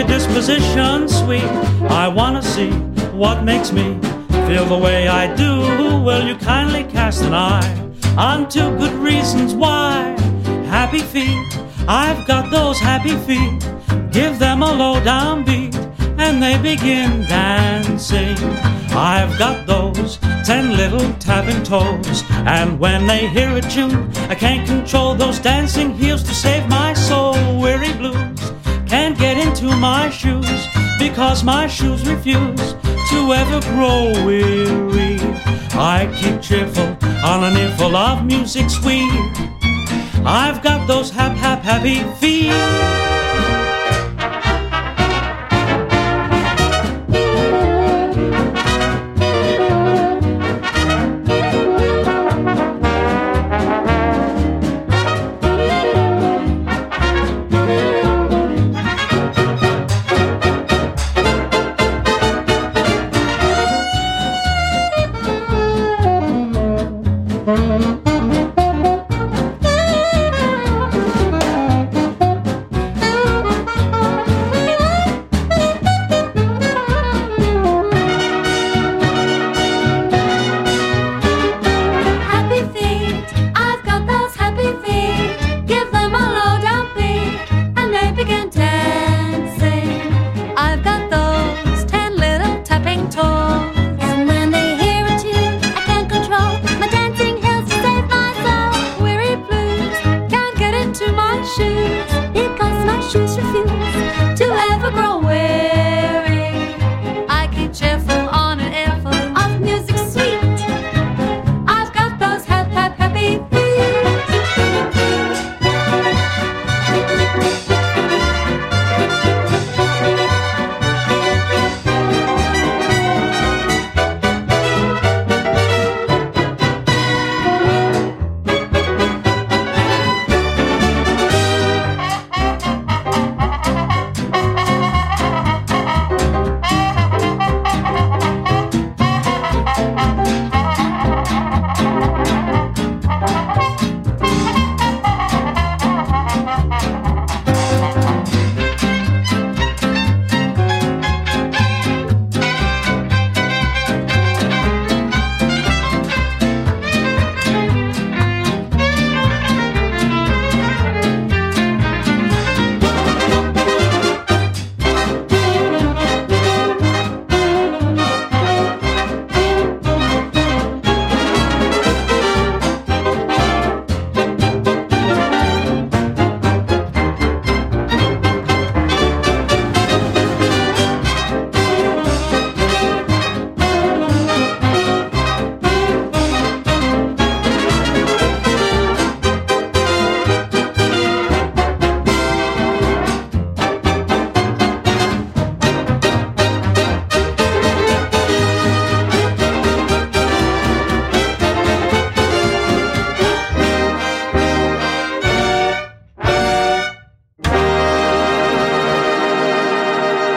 disposition sweet. I wanna see what makes me feel the way I do. Will you kindly cast an eye on two good reasons why? Happy feet, I've got those happy feet. Give them a low down beat and they begin dancing. I've got those 10 little tapping toes, and when they hear a tune, I can't control those dancing heels to save my soul. Weary blues can't get into my shoes, because my shoes refuse to ever grow weary. I keep cheerful on an earful of music sweet. I've got those happy feet.